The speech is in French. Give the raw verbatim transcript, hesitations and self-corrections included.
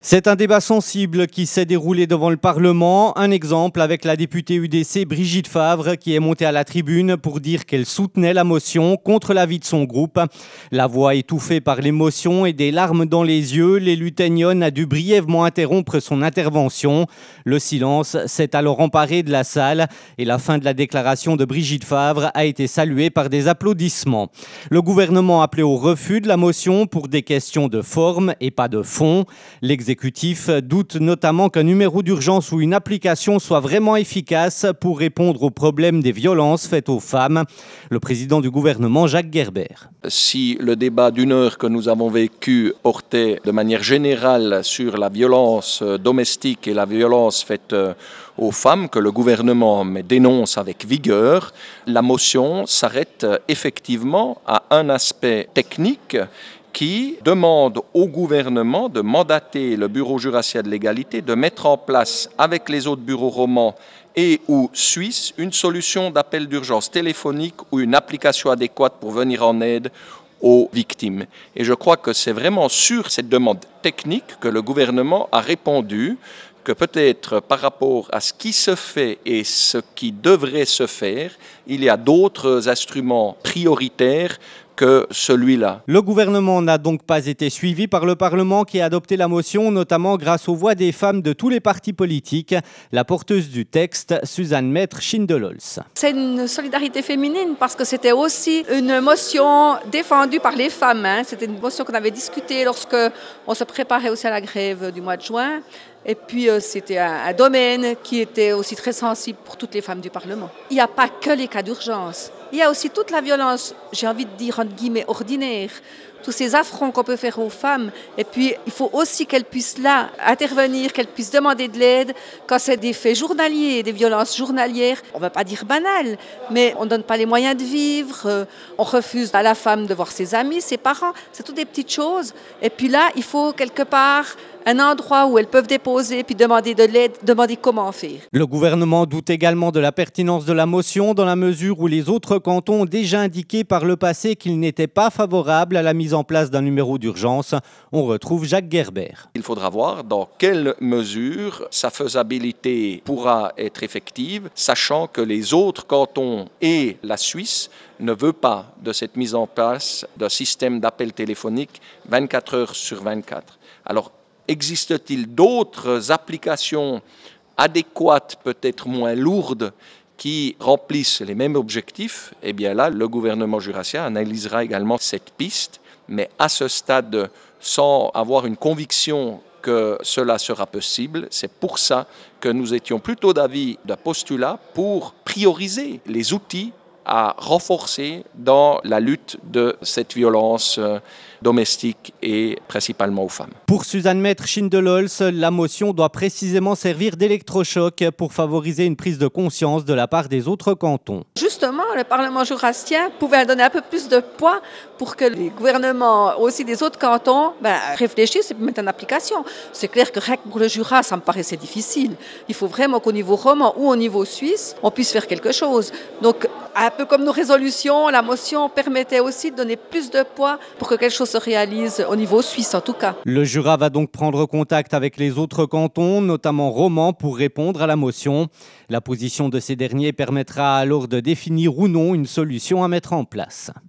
C'est un débat sensible qui s'est déroulé devant le Parlement. Un exemple avec la députée U D C Brigitte Favre qui est montée à la tribune pour dire qu'elle soutenait la motion contre l'avis de son groupe. La voix étouffée par l'émotion et des larmes dans les yeux, l'élu Teignonne a dû brièvement interrompre son intervention. Le silence s'est alors emparé de la salle et la fin de la déclaration de Brigitte Favre a été saluée par des applaudissements. Le gouvernement a appelé au refus de la motion pour des questions de forme et pas de fond. L'exécutif L'exécutif doute notamment qu'un numéro d'urgence ou une application soit vraiment efficace pour répondre aux problèmes des violences faites aux femmes. Le président du gouvernement, Jacques Gerber. Si le débat d'une heure que nous avons vécu portait de manière générale sur la violence domestique et la violence faite aux femmes, que le gouvernement dénonce avec vigueur, la motion s'arrête effectivement à un aspect technique qui demande au gouvernement de mandater le bureau jurassien de l'égalité de mettre en place avec les autres bureaux romans et ou suisses une solution d'appel d'urgence téléphonique ou une application adéquate pour venir en aide aux victimes. Et je crois que c'est vraiment sur cette demande technique que le gouvernement a répondu que peut-être par rapport à ce qui se fait et ce qui devrait se faire, il y a d'autres instruments prioritaires que celui-là. Le gouvernement n'a donc pas été suivi par le Parlement qui a adopté la motion, notamment grâce aux voix des femmes de tous les partis politiques. La porteuse du texte, Suzanne Maître-Schindelholz. C'est une solidarité féminine parce que c'était aussi une motion défendue par les femmes. Hein. C'était une motion qu'on avait discutée lorsque on se préparait aussi à la grève du mois de juin. Et puis, euh, c'était un, un domaine qui était aussi très sensible pour toutes les femmes du Parlement. Il n'y a pas que les cas d'urgence. Il y a aussi toute la violence, j'ai envie de dire, entre guillemets, ordinaire. Tous ces affronts qu'on peut faire aux femmes. Et puis, il faut aussi qu'elles puissent là intervenir, qu'elles puissent demander de l'aide quand c'est des faits journaliers, des violences journalières. On ne va pas dire banales, mais on ne donne pas les moyens de vivre. Euh, on refuse à la femme de voir ses amis, ses parents. C'est toutes des petites choses. Et puis là, il faut quelque part un endroit où elles peuvent déposer puis demander de l'aide, demander comment faire. Le gouvernement doute également de la pertinence de la motion dans la mesure où les autres cantons ont déjà indiqué par le passé qu'ils n'étaient pas favorables à la mise en place d'un numéro d'urgence. On retrouve Jacques Gerber. Il faudra voir dans quelle mesure sa faisabilité pourra être effective, sachant que les autres cantons et la Suisse ne veulent pas de cette mise en place d'un système d'appel téléphonique vingt-quatre heures sur vingt-quatre. Alors, existe-t-il d'autres applications adéquates, peut-être moins lourdes, qui remplissent les mêmes objectifs? Eh bien là, le gouvernement jurassien analysera également cette piste, mais à ce stade, sans avoir une conviction que cela sera possible. C'est pour ça que nous étions plutôt d'avis d'un postulat pour prioriser les outils à renforcer dans la lutte de cette violence domestique et principalement aux femmes. Pour Suzanne Maître-Schindelholz, la motion doit précisément servir d'électrochoc pour favoriser une prise de conscience de la part des autres cantons. Justement, le Parlement jurassien pouvait donner un peu plus de poids pour que les gouvernements aussi des autres cantons ben, réfléchissent et mettent en application. C'est clair que pour le Jura, ça me paraissait difficile. Il faut vraiment qu'au niveau roman ou au niveau suisse, on puisse faire quelque chose. Donc, un peu comme nos résolutions, la motion permettait aussi de donner plus de poids pour que quelque chose se réalise au niveau suisse en tout cas. Le Jura va donc prendre contact avec les autres cantons, notamment romans, pour répondre à la motion. La position de ces derniers permettra alors de définir ou non une solution à mettre en place.